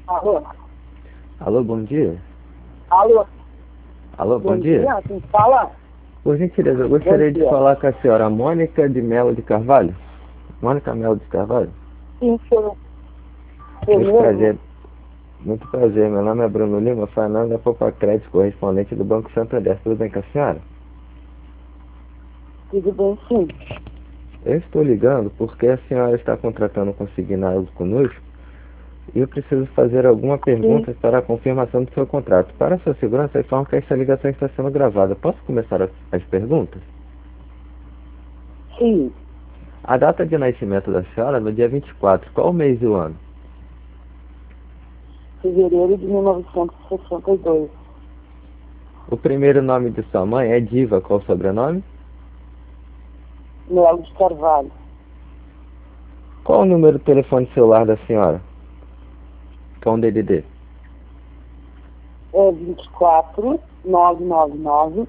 Alô? Alô, bom dia. Alô? Alô, bom Bom dia. dia, quem fala? Por gentileza, eu Bom gostaria de dia. falar com a senhora Mônica de Melo de Carvalho. Mônica Melo de Carvalho? Sim, sou Muito mesmo? prazer, muito prazer. Meu nome é Bruno Lima, Fernando da Popa Crédito, correspondente do Banco Santander. Tudo bem com a senhora? Tudo bem, sim. Eu estou ligando porque a senhora está contratando um consignado conosco e eu preciso fazer alguma Sim, pergunta para a confirmação do seu contrato. Para a sua segurança, informo que esta ligação está sendo gravada. Posso começar as perguntas? sim. A data de nascimento da senhora é no dia 24. Qual o mês e o ano? Fevereiro de 1962. O primeiro nome de sua mãe é Diva. Qual o sobrenome? Melo de Carvalho. Qual o número do telefone celular da senhora? Com DDD. É 24 999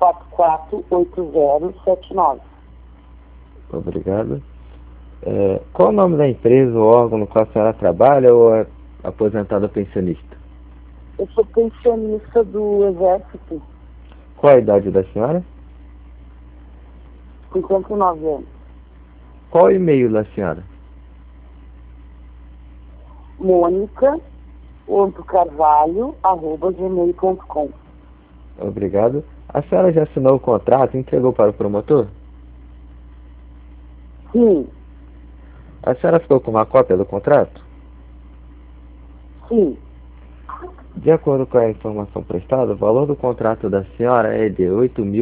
448079. Obrigado. Qual o nome da empresa ou órgão no qual a senhora trabalha ou é aposentada ou pensionista? Eu sou pensionista do Exército, Qual a idade da senhora? 59 anos. Qual o e-mail da senhora? Mônica.carvalho@gmail.com. Obrigado. A senhora já assinou o contrato e entregou para o promotor? Sim, A senhora ficou com uma cópia do contrato? sim. De acordo com a informação prestada, o valor do contrato da senhora é de R$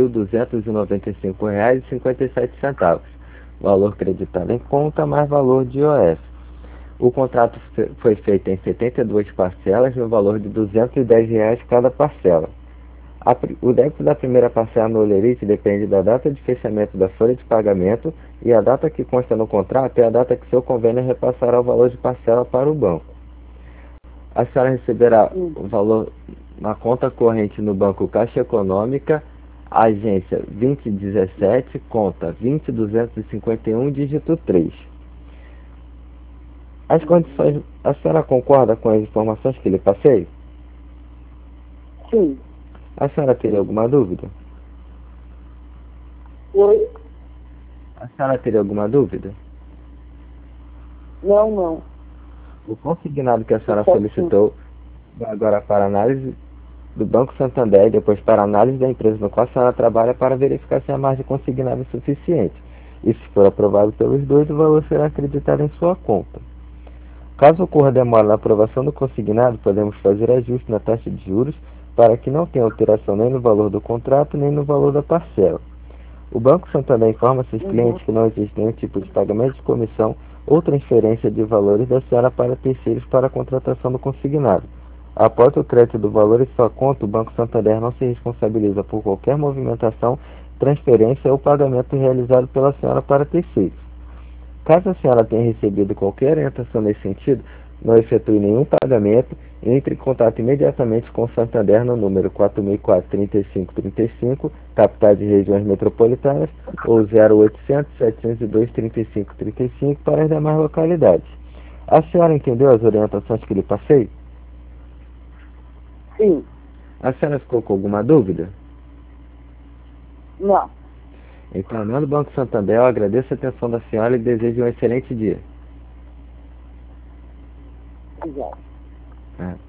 8.295,57. Valor creditado em conta mais valor de IOF. O contrato foi feito em 72 parcelas no valor de R$ 210 cada parcela. O débito da primeira parcela no olerite depende da data de fechamento da folha de pagamento e a data que consta no contrato é a data que seu convênio repassará o valor de parcela para o banco. A senhora receberá Sim. o valor na conta corrente no Banco Caixa Econômica, agência 2017, conta 20251, dígito 3. As condições, a senhora concorda com as informações que lhe passei? Sim. A senhora teria alguma dúvida? Oi? A senhora teria alguma dúvida? Não, não. O consignado que a Tô senhora certinho. solicitou vai agora para análise do Banco Santander e depois para análise da empresa no qual a senhora trabalha para verificar se a margem consignada é suficiente. E se for aprovado pelos dois, o valor será acreditado em sua conta. Caso ocorra demora na aprovação do consignado, podemos fazer ajuste na taxa de juros para que não tenha alteração nem no valor do contrato nem no valor da parcela. O Banco Santander informa seus Uhum. clientes que não existe nenhum tipo de pagamento de comissão ou transferência de valores da senhora para terceiros para a contratação do consignado. Após o crédito do valor em sua conta, o Banco Santander não se responsabiliza por qualquer movimentação, transferência ou pagamento realizado pela senhora para terceiros. Caso a senhora tenha recebido qualquer orientação nesse sentido, não efetue nenhum pagamento, entre em contato imediatamente com o Santander no número 4004-3535, capitais e regiões metropolitanas, ou 0800-702-3535 para as demais localidades. A senhora entendeu as orientações que lhe passei? Sim. A senhora ficou com alguma dúvida? Não. Então, em nome do Banco Santander, eu agradeço a atenção da senhora e desejo um excelente dia. Obrigado. É.